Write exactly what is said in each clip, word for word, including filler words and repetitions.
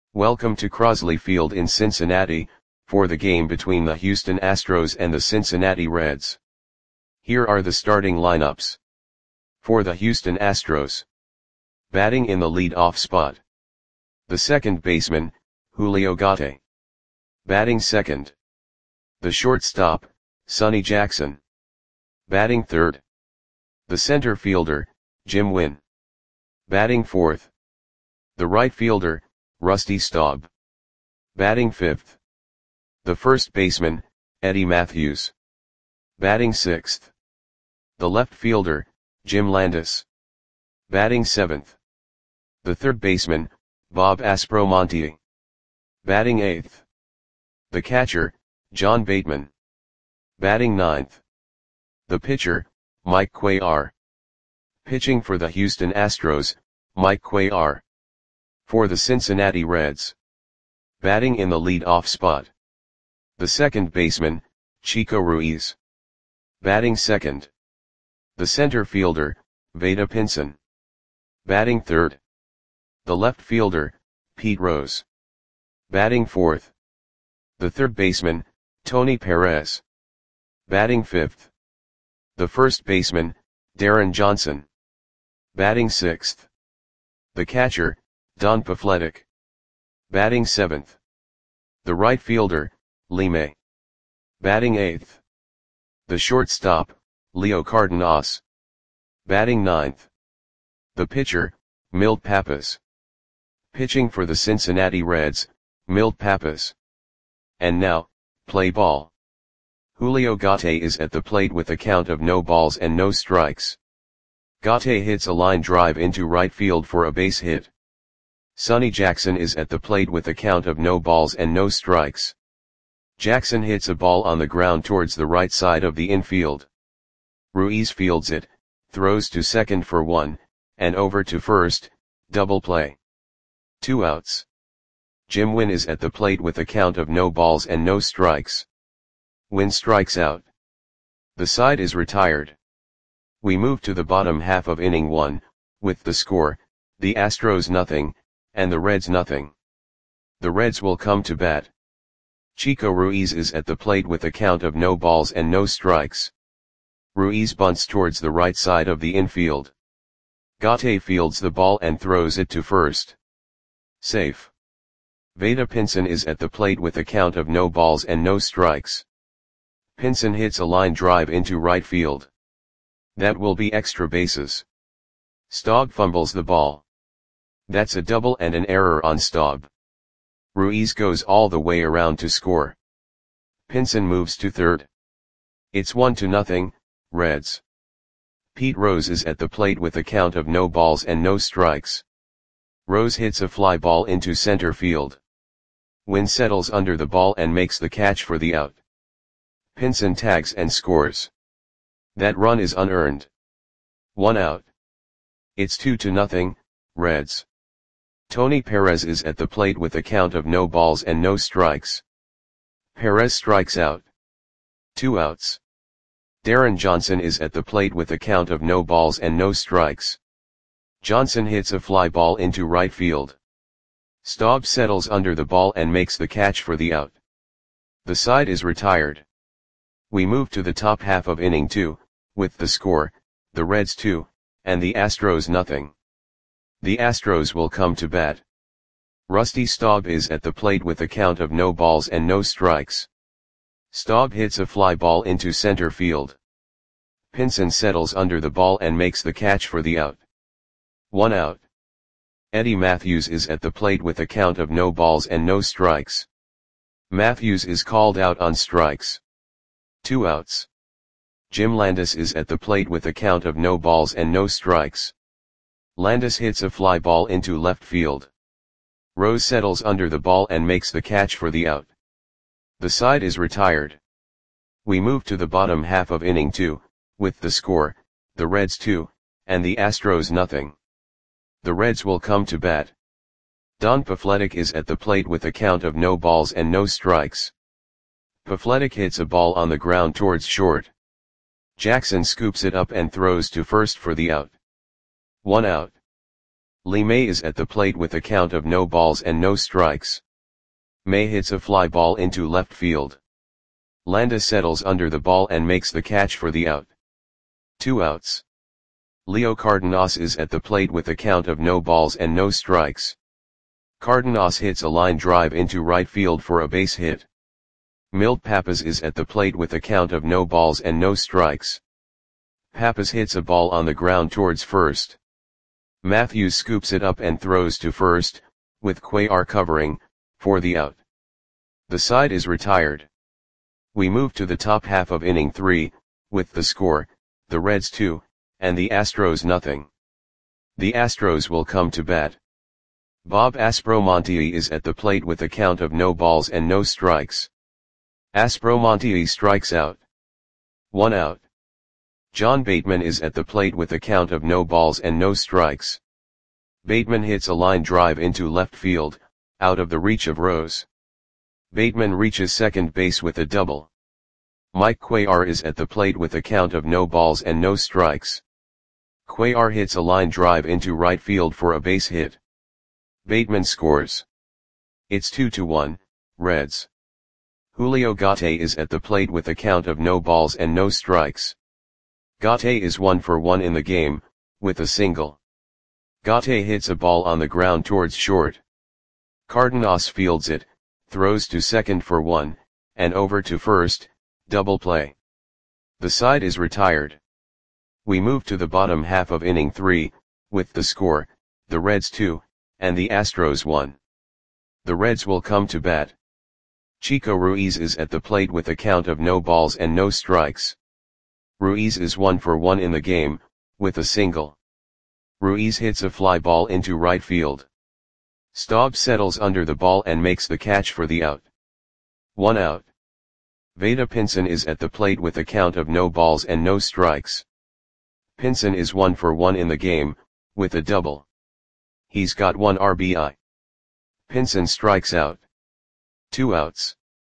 Welcome to Crosley Field in Cincinnati, for the game between the Houston Astros and the Cincinnati Reds. Here are the starting lineups. For the Houston Astros. Batting in the lead-off spot. The second baseman, Julio Gatti. Batting second. The shortstop, Sonny Jackson. Batting third. The center fielder, Jim Wynn. Batting fourth. The right fielder, Rusty Staub. Batting fifth. The first baseman, Eddie Mathews. Batting sixth. The left fielder, Jim Landis. Batting seventh. The third baseman, Bob Aspromonte. Batting eighth. The catcher, John Bateman. Batting ninth. The pitcher, Mike Cuellar. Pitching for the Houston Astros, Mike Cuellar. For the Cincinnati Reds. Batting in the lead-off spot. The second baseman, Chico Ruiz. Batting second. The center fielder, Vada Pinson. Batting third. The left fielder, Pete Rose. Batting fourth. The third baseman, Tony Perez. Batting fifth. The first baseman, Darren Johnson. Batting sixth. The catcher, Don Pafletic. Batting seventh. The right fielder, Lee May. Batting eighth. The shortstop, Leo Cardenas. Batting ninth. The pitcher, Milt Pappas. Pitching for the Cincinnati Reds, Milt Pappas. And now, play ball. Julio Gatti is at the plate with a count of no balls and no strikes. Gatti hits a line drive into right field for a base hit. Sonny Jackson is at the plate with a count of no balls and no strikes. Jackson hits a ball on the ground towards the right side of the infield. Ruiz fields it, throws to second for one, and over to first, double play. Two outs. Jim Wynn is at the plate with a count of no balls and no strikes. Wynn strikes out. The side is retired. We move to the bottom half of inning one, with the score, the Astros nothing, and the Reds nothing. The Reds will come to bat. Chico Ruiz is at the plate with a count of no balls and no strikes. Ruiz bunts towards the right side of the infield. Gatti fields the ball and throws it to first. Safe. Vada Pinson is at the plate with a count of no balls and no strikes. Pinson hits a line drive into right field. That will be extra bases. Staub fumbles the ball. That's a double and an error on Staub. Ruiz goes all the way around to score. Pinson moves to third. It's one to nothing, Reds. Pete Rose is at the plate with a count of no balls and no strikes. Rose hits a fly ball into center field. Wynn settles under the ball and makes the catch for the out. Pinson tags and scores. That run is unearned. One out. It's two to nothing, Reds. Tony Perez is at the plate with a count of no balls and no strikes. Perez strikes out. Two outs. Darren Johnson is at the plate with a count of no balls and no strikes. Johnson hits a fly ball into right field. Staub settles under the ball and makes the catch for the out. The side is retired. We move to the top half of inning two, with the score, the Reds two, and the Astros nothing. The Astros will come to bat. Rusty Staub is at the plate with a count of no balls and no strikes. Staub hits a fly ball into center field. Pinson settles under the ball and makes the catch for the out. One out. Eddie Mathews is at the plate with a count of no balls and no strikes. Mathews is called out on strikes. Two outs. Jim Landis is at the plate with a count of no balls and no strikes. Landis hits a fly ball into left field. Rose settles under the ball and makes the catch for the out. The side is retired. We move to the bottom half of inning two, with the score, the Reds two, and the Astros nothing. The Reds will come to bat. Don Pafletic is at the plate with a count of no balls and no strikes. Pafletic hits a ball on the ground towards short. Jackson scoops it up and throws to first for the out. One out. Lee May is at the plate with a count of no balls and no strikes. May hits a fly ball into left field. Landis settles under the ball and makes the catch for the out. Two outs. Leo Cardenas is at the plate with a count of no balls and no strikes. Cardenas hits a line drive into right field for a base hit. Milt Pappas is at the plate with a count of no balls and no strikes. Pappas hits a ball on the ground towards first. Matthews scoops it up and throws to first, with Cuellar covering, for the out. The side is retired. We move to the top half of inning three, with the score, the Reds two, and the Astros nothing. The Astros will come to bat. Bob Aspromonte is at the plate with a count of no balls and no strikes. Aspromonte strikes out. One out. John Bateman is at the plate with a count of no balls and no strikes. Bateman hits a line drive into left field, out of the reach of Rose. Bateman reaches second base with a double. Mike Cuellar is at the plate with a count of no balls and no strikes. Cuellar hits a line drive into right field for a base hit. Bateman scores. It's two to one, Reds. Julio Gate is at the plate with a count of no balls and no strikes. Gate is one for one in the game, with a single. Gate hits a ball on the ground towards short. Cardenas fields it, throws to second for one, and over to first, double play. The side is retired. We move to the bottom half of inning three, with the score, the Reds two, and the Astros one. The Reds will come to bat. Chico Ruiz is at the plate with a count of no balls and no strikes. Ruiz is one for one in the game, with a single. Ruiz hits a fly ball into right field. Staub settles under the ball and makes the catch for the out. One out. Vada Pinson is at the plate with a count of no balls and no strikes. Pinson is one for one in the game, with a double. He's got one R B I. Pinson strikes out. Two outs.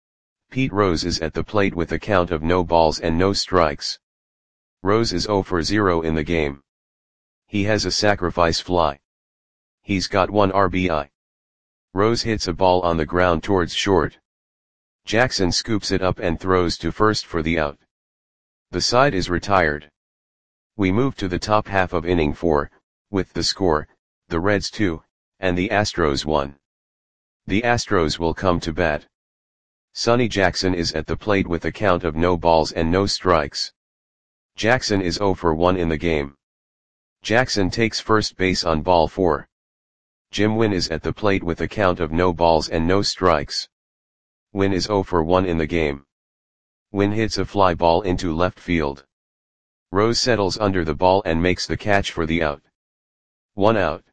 Pete Rose is at the plate with a count of no balls and no strikes. Rose is zero for zero in the game. He has a sacrifice fly. He's got one R B I. Rose hits a ball on the ground towards short. Jackson scoops it up and throws to first for the out. The side is retired. We move to the top half of inning four, with the score, the Reds two, and the Astros one. The Astros will come to bat. Sonny Jackson is at the plate with a count of no balls and no strikes. Jackson is zero for one in the game. Jackson takes first base on ball four. Jim Wynn is at the plate with a count of no balls and no strikes. Wynn is zero for one in the game. Wynn hits a fly ball into left field. Rose settles under the ball and makes the catch for the out. One out.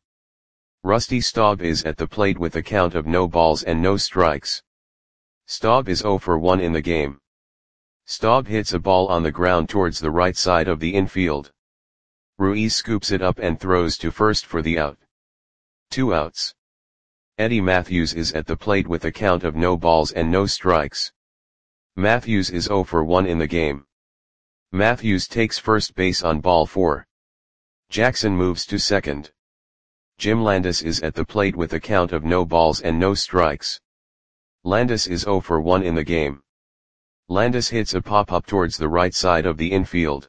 Rusty Staub is at the plate with a count of no balls and no strikes. Staub is zero for one in the game. Staub hits a ball on the ground towards the right side of the infield. Ruiz scoops it up and throws to first for the out. Two outs. Eddie Matthews is at the plate with a count of no balls and no strikes. Matthews is zero for one in the game. Matthews takes first base on ball four. Jackson moves to second. Jim Landis is at the plate with a count of no balls and no strikes. Landis is zero for one in the game. Landis hits a pop-up towards the right side of the infield.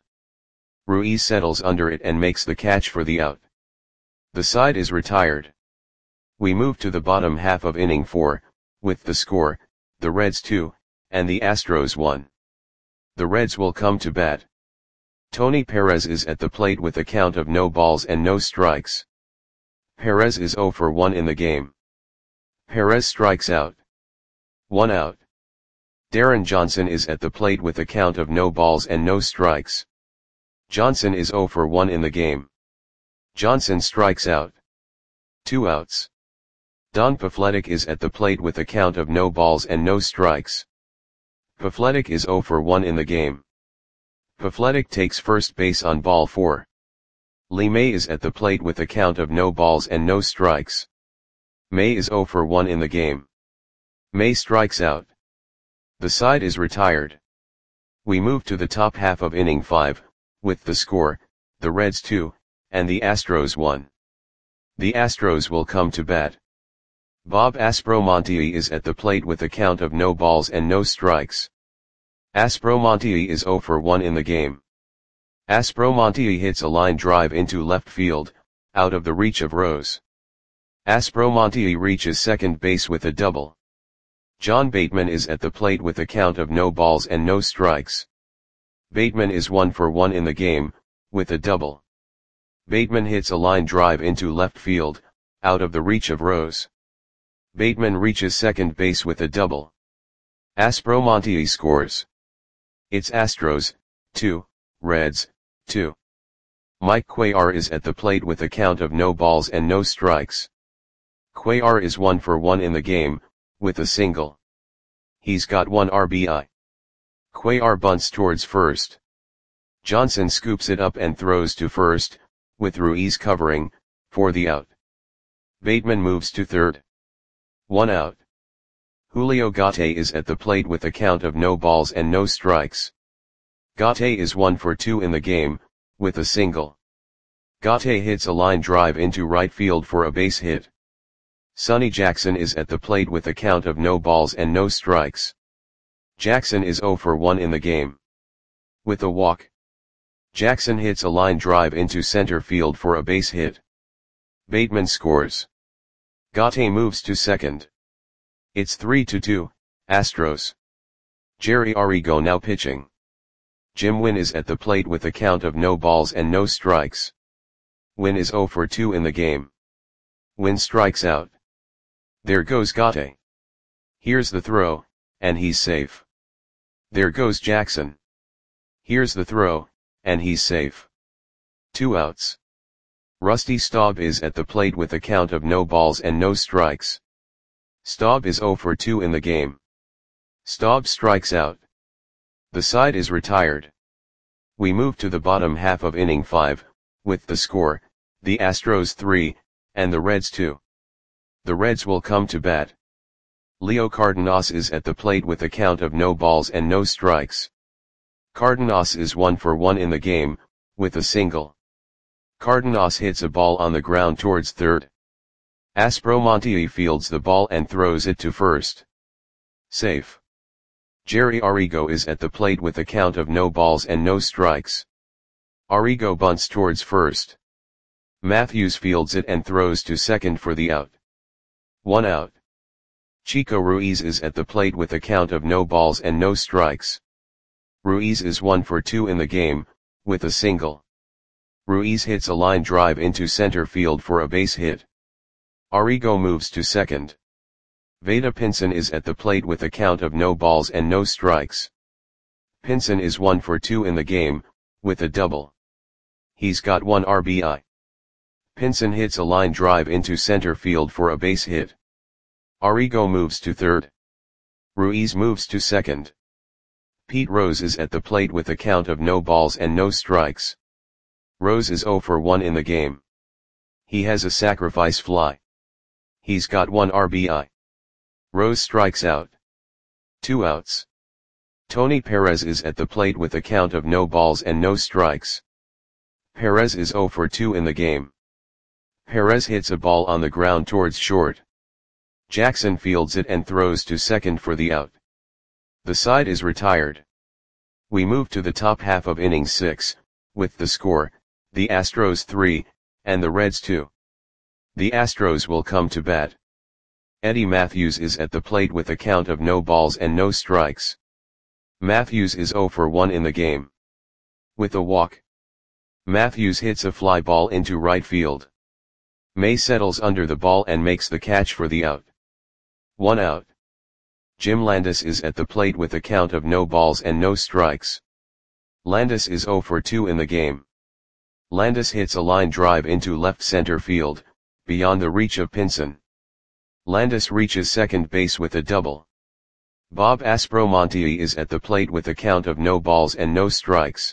Ruiz settles under it and makes the catch for the out. The side is retired. We move to the bottom half of inning four, with the score, the Reds two, and the Astros one. The Reds will come to bat. Tony Perez is at the plate with a count of no balls and no strikes. Perez is zero for one in the game. Perez strikes out. One out. Darren Johnson is at the plate with a count of no balls and no strikes. Johnson is zero for one in the game. Johnson strikes out. Two outs. Don Pafletic is at the plate with a count of no balls and no strikes. Pafletic is zero for one in the game. Pafletic takes first base on ball four. Lee May is at the plate with a count of no balls and no strikes. May is zero for one in the game. May strikes out. The side is retired. We move to the top half of inning five, with the score, the Reds two, and the Astros one. The Astros will come to bat. Bob Aspromonte is at the plate with a count of no balls and no strikes. Aspromonte is oh for one in the game. Aspromonte hits a line drive into left field, out of the reach of Rose. Aspromonte reaches second base with a double. John Bateman is at the plate with a count of no balls and no strikes. Bateman is one for one in the game, with a double. Bateman hits a line drive into left field, out of the reach of Rose. Bateman reaches second base with a double. Aspromonte scores. It's Astros, two, Reds, two. Mike Cuellar is at the plate with a count of no balls and no strikes. Cuellar is one for one in the game, with a single. He's got one R B I. Cuellar bunts towards first. Johnson scoops it up and throws to first, with Ruiz covering, for the out. Bateman moves to third. One out. Julio Gate is at the plate with a count of no balls and no strikes. Gate is one for two in the game, with a single. Gate hits a line drive into right field for a base hit. Sonny Jackson is at the plate with a count of no balls and no strikes. Jackson is oh for one in the game. With a walk. Jackson hits a line drive into center field for a base hit. Bateman scores. Gate moves to second. It's three to two, Astros. Jerry Arrigo now pitching. Jim Wynn is at the plate with a count of no balls and no strikes. Wynn is oh for two in the game. Wynn strikes out. There goes Gate. Here's the throw, and he's safe. There goes Jackson. Here's the throw, and he's safe. Two outs. Rusty Staub is at the plate with a count of no balls and no strikes. Staub is oh for two in the game. Staub strikes out. The side is retired. We move to the bottom half of inning five, with the score, the Astros three, and the Reds two. The Reds will come to bat. Leo Cardenas is at the plate with a count of no balls and no strikes. Cardenas is one for one in the game, with a single. Cardenas hits a ball on the ground towards third. Aspromonte fields the ball and throws it to first. Safe. Jerry Arrigo is at the plate with a count of no balls and no strikes. Arrigo bunts towards first. Matthews fields it and throws to second for the out. One out. Chico Ruiz is at the plate with a count of no balls and no strikes. Ruiz is one for two in the game, with a single. Ruiz hits a line drive into center field for a base hit. Arrigo moves to second. Vada Pinson is at the plate with a count of no balls and no strikes. Pinson is one for two in the game, with a double. He's got one R B I. Pinson hits a line drive into center field for a base hit. Arrigo moves to third. Ruiz moves to second. Pete Rose is at the plate with a count of no balls and no strikes. Rose is oh for one in the game. He has a sacrifice fly. He's got one R B I. Rose strikes out. Two outs. Tony Perez is at the plate with a count of no balls and no strikes. Perez is oh for two in the game. Perez hits a ball on the ground towards short. Jackson fields it and throws to second for the out. The side is retired. We move to the top half of inning six, with the score, the Astros three, and the Reds two. The Astros will come to bat. Eddie Matthews is at the plate with a count of no balls and no strikes. Matthews is oh for one in the game. With a walk. Matthews hits a fly ball into right field. May settles under the ball and makes the catch for the out. One out. Jim Landis is at the plate with a count of no balls and no strikes. Landis is oh for two in the game. Landis hits a line drive into left center field, beyond the reach of Pinson. Landis reaches second base with a double. Bob Aspromonte is at the plate with a count of no balls and no strikes.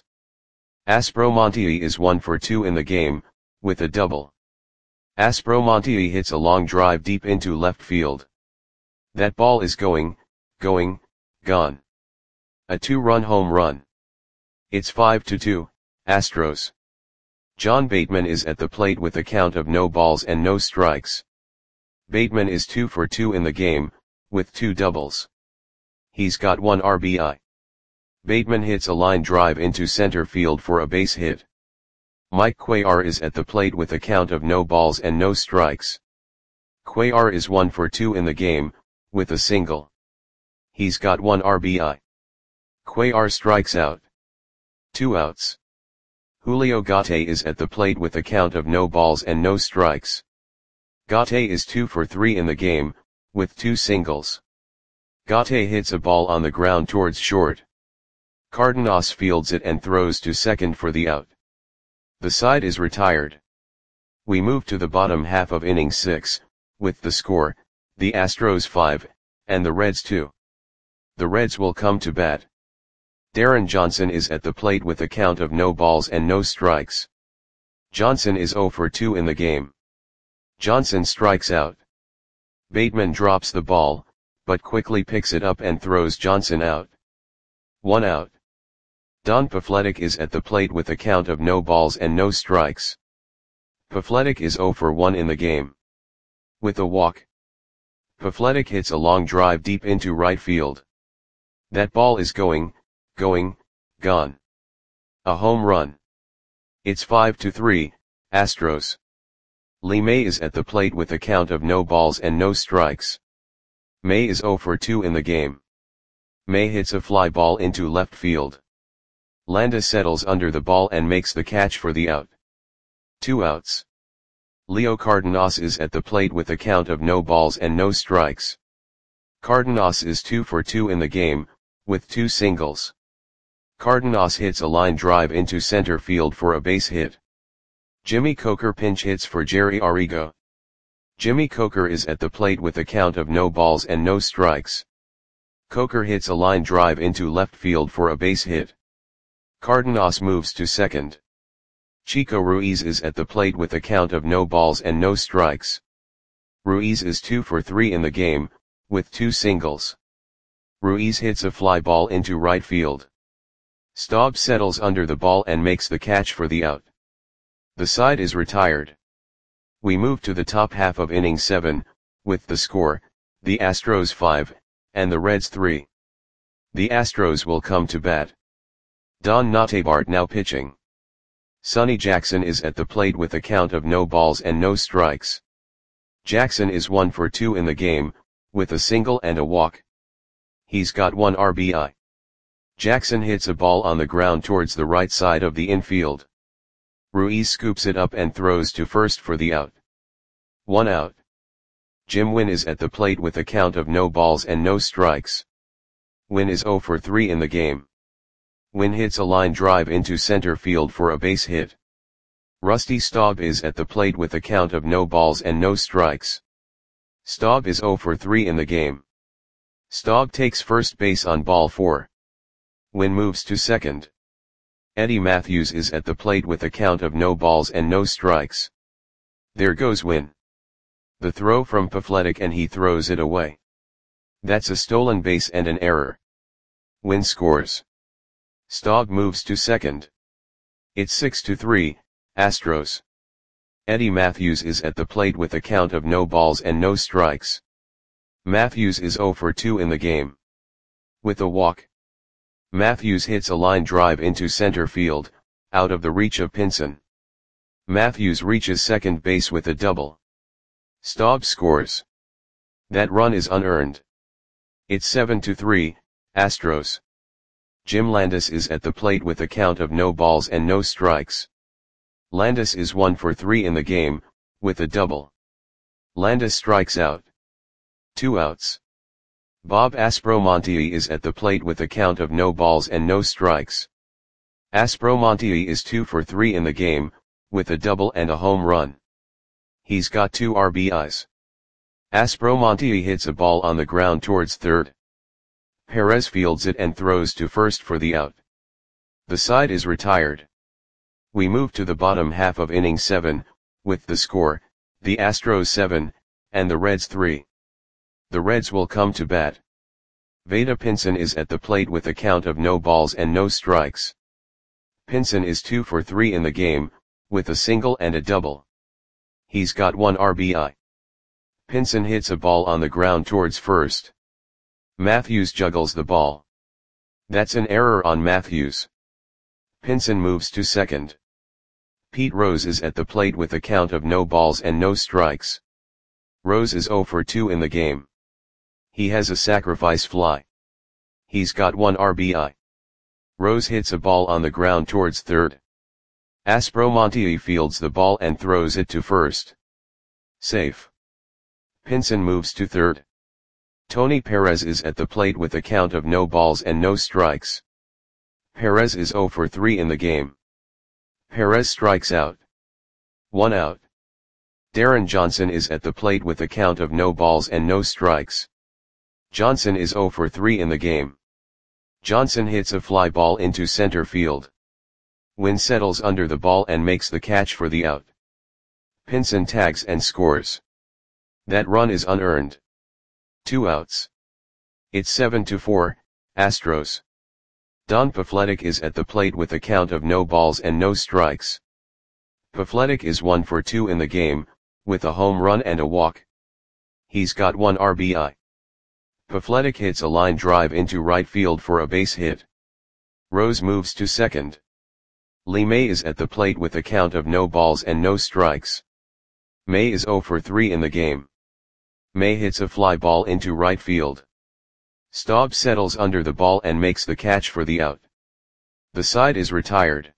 Aspromonte is one for two in the game, with a double. Aspromonte hits a long drive deep into left field. That ball is going, going, gone. A two-run home run. It's five to two, Astros. John Bateman is at the plate with a count of no balls and no strikes. Bateman is two for two in the game, with two doubles. He's got one R B I. Bateman hits a line drive into center field for a base hit. Mike Cuellar is at the plate with a count of no balls and no strikes. Cuellar is one for two in the game, with a single. He's got one R B I. Cuellar strikes out. Two outs. Julio Gate is at the plate with a count of no balls and no strikes. Gate is two for three in the game, with two singles. Gate hits a ball on the ground towards short. Cardenas fields it and throws to second for the out. The side is retired. We move to the bottom half of inning six, with the score, the Astros five, and the Reds two. The Reds will come to bat. Darren Johnson is at the plate with a count of no balls and no strikes. Johnson is zero for two in the game. Johnson strikes out. Bateman drops the ball, but quickly picks it up and throws Johnson out. One out. Don Pafletic is at the plate with a count of no balls and no strikes. Pafletic is zero for one in the game. With a walk. Pafletic hits a long drive deep into right field. That ball is going, going, gone. A home run. It's five to three, Astros. Lee May is at the plate with a count of no balls and no strikes. May is zero for two in the game. May hits a fly ball into left field. Landa settles under the ball and makes the catch for the out. Two outs. Leo Cardenas is at the plate with a count of no balls and no strikes. Cardenas is two for two in the game, with two singles. Cardenas hits a line drive into center field for a base hit. Jimmy Coker pinch hits for Jerry Arrigo. Jimmy Coker is at the plate with a count of no balls and no strikes. Coker hits a line drive into left field for a base hit. Cardenas moves to second. Chico Ruiz is at the plate with a count of no balls and no strikes. Ruiz is two for three in the game, with two singles. Ruiz hits a fly ball into right field. Staub settles under the ball and makes the catch for the out. The side is retired. We move to the top half of inning seven, with the score, the Astros five, and the Reds three. The Astros will come to bat. Don Notebart now pitching. Sonny Jackson is at the plate with a count of no balls and no strikes. Jackson is one for two in the game, with a single and a walk. He's got one R B I. Jackson hits a ball on the ground towards the right side of the infield. Ruiz scoops it up and throws to first for the out. One out. Jim Wynn is at the plate with a count of no balls and no strikes. Wynn is zero for three in the game. Wynn hits a line drive into center field for a base hit. Rusty Staub is at the plate with a count of no balls and no strikes. Staub is zero for three in the game. Staub takes first base on ball four. Wynn moves to second. Eddie Matthews is at the plate with a count of no balls and no strikes. There goes Wynn. The throw from Pafletic and he throws it away. That's a stolen base and an error. Wynn scores. Staub moves to second. It's six to three, Astros. Eddie Matthews is at the plate with a count of no balls and no strikes. Matthews is zero for two in the game. With a walk. Matthews hits a line drive into center field, out of the reach of Pinson. Matthews reaches second base with a double. Staub scores. That run is unearned. It's seven to three, Astros. Jim Landis is at the plate with a count of no balls and no strikes. Landis is one for three in the game, with a double. Landis strikes out. Two outs. Bob Aspromonte is at the plate with a count of no balls and no strikes. Aspromonte is two for three in the game, with a double and a home run. He's got two R B Is. Aspromonte hits a ball on the ground towards third. Perez fields it and throws to first for the out. The side is retired. We move to the bottom half of inning seven, with the score, the Astros seven, and the Reds three. The Reds will come to bat. Vada Pinson is at the plate with a count of no balls and no strikes. Pinson is two for three in the game, with a single and a double. He's got one R B I. Pinson hits a ball on the ground towards first. Matthews juggles the ball. That's an error on Matthews. Pinson moves to second. Pete Rose is at the plate with a count of no balls and no strikes. Rose is zero for two in the game. He has a sacrifice fly. He's got one R B I. Rose hits a ball on the ground towards third. Aspromonte fields the ball and throws it to first. Safe. Pinson moves to third. Tony Perez is at the plate with a count of no balls and no strikes. Perez is zero for three in the game. Perez strikes out. One out. Darren Johnson is at the plate with a count of no balls and no strikes. Johnson is zero for three in the game. Johnson hits a fly ball into center field. Wynn settles under the ball and makes the catch for the out. Pinson tags and scores. That run is unearned. Two outs. It's seven to four, Astros. Don Pafletic is at the plate with a count of no balls and no strikes. Pafletic is one for two in the game, with a home run and a walk. He's got one R B I. Pafletic hits a line drive into right field for a base hit. Rose moves to second. Lee May is at the plate with a count of no balls and no strikes. May is zero for three in the game. May hits a fly ball into right field. Staub settles under the ball and makes the catch for the out. The side is retired.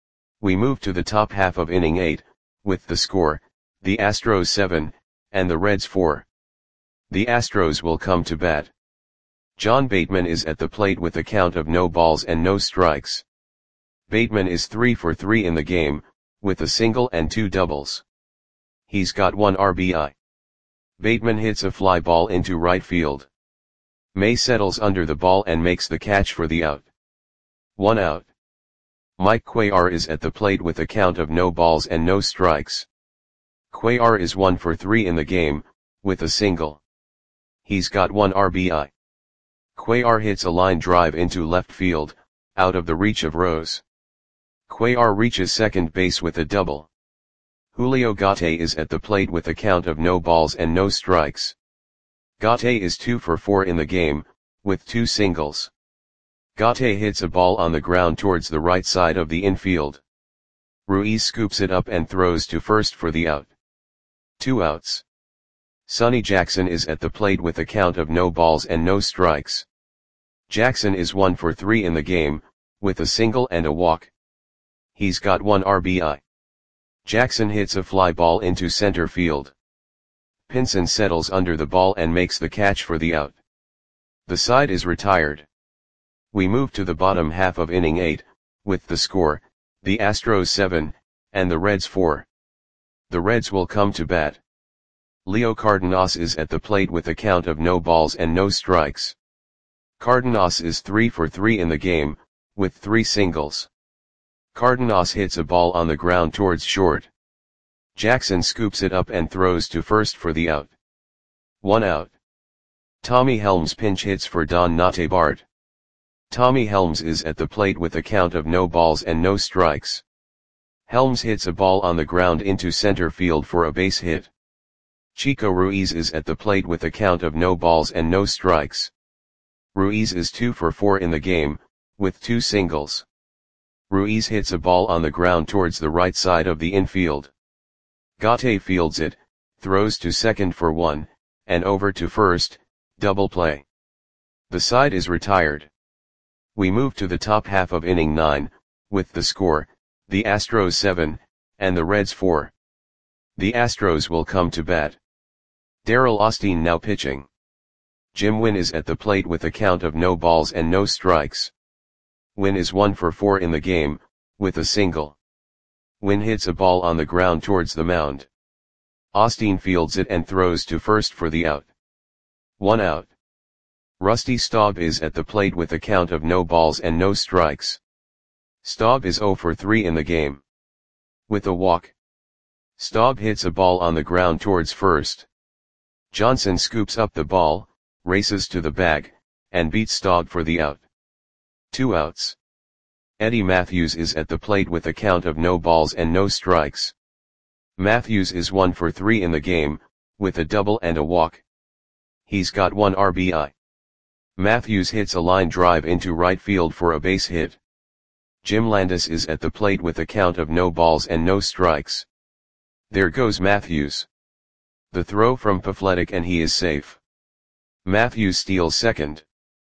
We move to the top half of inning eight, with the score, the Astros seven, and the Reds four. The Astros will come to bat. John Bateman is at the plate with a count of no balls and no strikes. Bateman is three for three in the game, with a single and two doubles. He's got one R B I. Bateman hits a fly ball into right field. May settles under the ball and makes the catch for the out. One out. Mike Cuellar is at the plate with a count of no balls and no strikes. Cuellar is one for three in the game, with a single. He's got one R B I. Cuellar hits a line drive into left field, out of the reach of Rose. Cuellar reaches second base with a double. Julio Gate is at the plate with a count of no balls and no strikes. Gate is two for four in the game, with two singles. Gate hits a ball on the ground towards the right side of the infield. Ruiz scoops it up and throws to first for the out. Two outs. Sonny Jackson is at the plate with a count of no balls and no strikes. Jackson is one for three in the game, with a single and a walk. He's got one R B I. Jackson hits a fly ball into center field. Pinson settles under the ball and makes the catch for the out. The side is retired. We move to the bottom half of inning eight, with the score, the Astros seven, and the Reds four. The Reds will come to bat. Leo Cardenas is at the plate with a count of no balls and no strikes. Cardenas is three for three in the game, with three singles. Cardenas hits a ball on the ground towards short. Jackson scoops it up and throws to first for the out. One out. Tommy Helms pinch hits for Don Nate Bart. Tommy Helms is at the plate with a count of no balls and no strikes. Helms hits a ball on the ground into center field for a base hit. Chico Ruiz is at the plate with a count of no balls and no strikes. Ruiz is two for four in the game, with two singles. Ruiz hits a ball on the ground towards the right side of the infield. Gate fields it, throws to second for one, and over to first, double play. The side is retired. We move to the top half of inning nine, with the score, the Astros seven, and the Reds four. The Astros will come to bat. Darrell Austin now pitching. Jim Wynn is at the plate with a count of no balls and no strikes. Wynn is one for four in the game, with a single. Wynn hits a ball on the ground towards the mound. Austin fields it and throws to first for the out. One out. Rusty Staub is at the plate with a count of no balls and no strikes. Staub is zero for three in the game. With a walk. Staub hits a ball on the ground towards first. Johnson scoops up the ball, races to the bag, and beats Staub for the out. Two outs. Eddie Mathews is at the plate with a count of no balls and no strikes. Mathews is one for three in the game, with a double and a walk. He's got one R B I. Mathews hits a line drive into right field for a base hit. Jim Landis is at the plate with a count of no balls and no strikes. There goes Mathews. The throw from Pafletic and he is safe. Mathews steals second.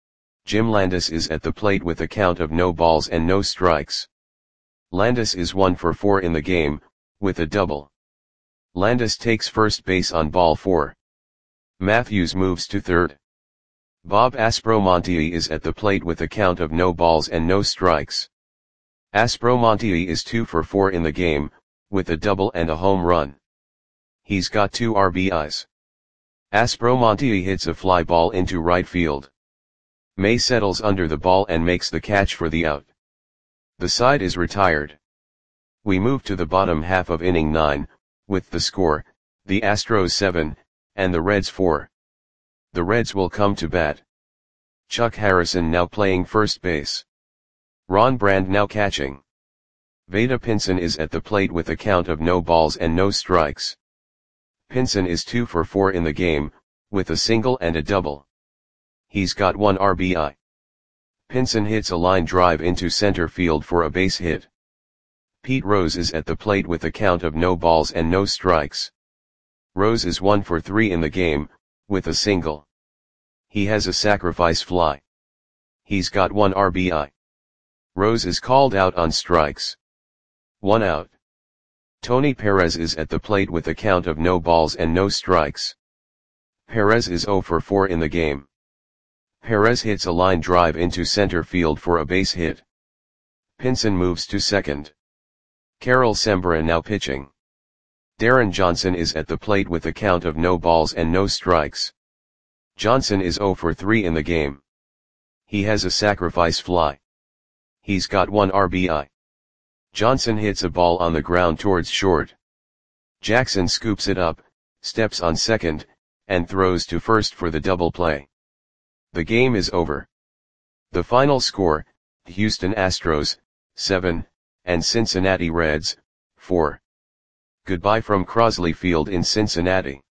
Jim Landis is at the plate with a count of no balls and no strikes. Landis is one for four in the game, with a double. Landis takes first base on ball four. Mathews moves to third. Bob Aspromonte is at the plate with a count of no balls and no strikes. Aspromonte is two for four in the game, with a double and a home run. He's got two R B Is. Aspromonte hits a fly ball into right field. May settles under the ball and makes the catch for the out. The side is retired. We move to the bottom half of inning nine, with the score, the Astros seven, and the Reds four. The Reds will come to bat. Chuck Harrison now playing first base. Ron Brand now catching. Vada Pinson is at the plate with a count of no balls and no strikes. Pinson is two for four in the game, with a single and a double. He's got one R B I. Pinson hits a line drive into center field for a base hit. Pete Rose is at the plate with a count of no balls and no strikes. Rose is one for three in the game, with a single. He has a sacrifice fly. He's got one R B I. Rose is called out on strikes. One out. Tony Perez is at the plate with a count of no balls and no strikes. Perez is zero for four in the game. Perez hits a line drive into center field for a base hit. Pinson moves to second. Carol Sembra now pitching. Darren Johnson is at the plate with a count of no balls and no strikes. Johnson is zero for three in the game. He has a sacrifice fly. He's got one R B I. Johnson hits a ball on the ground towards short. Jackson scoops it up, steps on second, and throws to first for the double play. The game is over. The final score, Houston Astros, seven, and Cincinnati Reds, four. Goodbye from Crosley Field in Cincinnati.